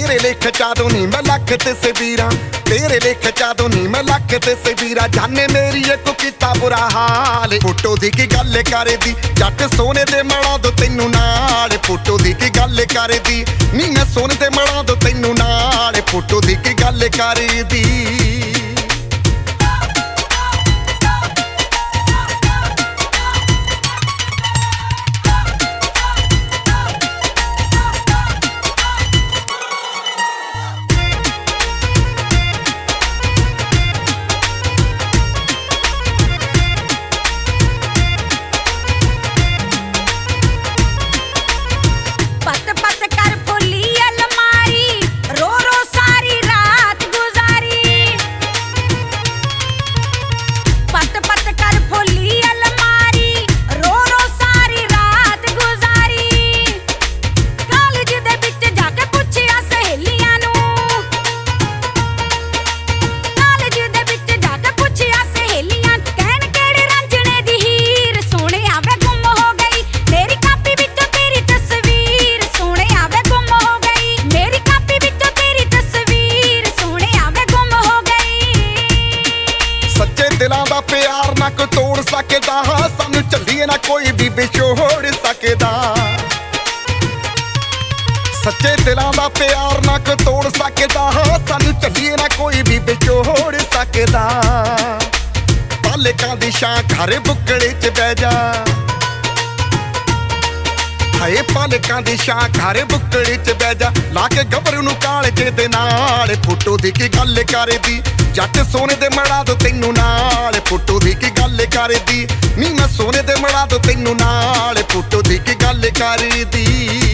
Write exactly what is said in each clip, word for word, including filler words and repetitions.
तेरे लेख चादों नी मैं लख तस्वीरां तेरे लेख चादों नी मैं लख तस्वीरां जाने मेरी एक किता बुरा हाल फोटो दी की गल कर दी जट सोने दे मड़ा दो तैनू नाल फोटो दी की गल कर दी नी मैं सोने दे मड़ा दो तैनू नाल फोटो दी की गल कर दी दिलां दा प्यार ना कोई तोड़ सकदा सानू झल्लिए ना कोई भी विछोड़ सकदा सच्चे दिलां दा प्यार ना कोई तोड़ सकदा सानू झल्लिए ना कोई भी विछोड़ सकदा पालकां दी शां घर बुकड़े च बह जा हाए पालकां दी शां घर बुकड़े च बह जा ला के गबरू नू कालजे दे नाल फोटो दी की गल कर दी जट सोने दे मड़ा दो तैनू नाल फोटो दी की गल कर दी नी मैं सोने दे मड़ा दो तैनू नाल फोटो दी की गल कर दी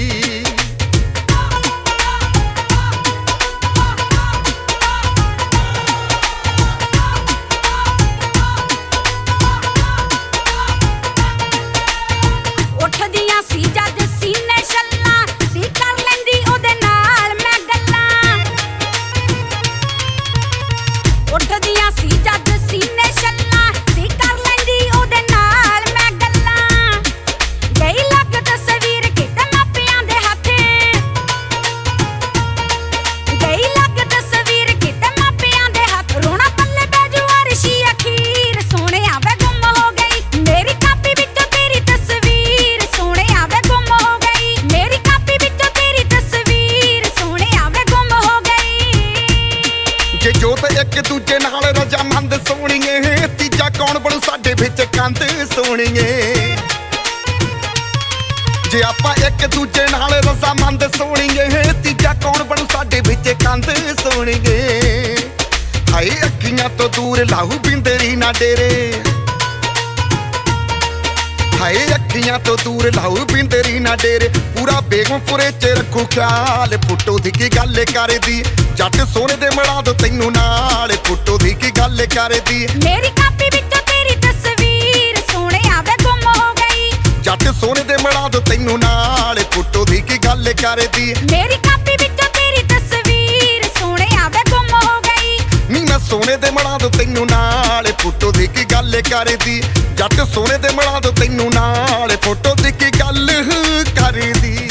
जे जोत एक दूजे नाल रजामंद सोहणीए तीजा कौन बनू साडे विच कंध सोहणीए जे आपां एक दूजे नाल रजामंद सोहणीए तीजा कौन बनू साडे विच कंध सोहणीए हाए अखियां तो दूर लाहू बिंदरी ना डेरे हाए अखियां तो दूर लाहू बिंदरी ना डेरे पूरा बेगमपुरे च रखू ख्याल फोटो दी की गल कर दी जट सोने दे मड़ा दो तैनू नाल फोटो दी की गल कर दी मेरी कापी विचों तेरी तस्वीर सोने आवे गुम हो गई जट सोने दे मड़ा दो तैनू नाल फोटो दी की गल कर दी मेरी कापी विचों तेरी तस्वीर सोने आवे गुम हो गई नी मैं सोने दे मड़ा दो तैनू नाल फोटो दी की गल कर दी जट सोने दे मड़ा दो तैनू नाल फोटो दी की गल कर दी।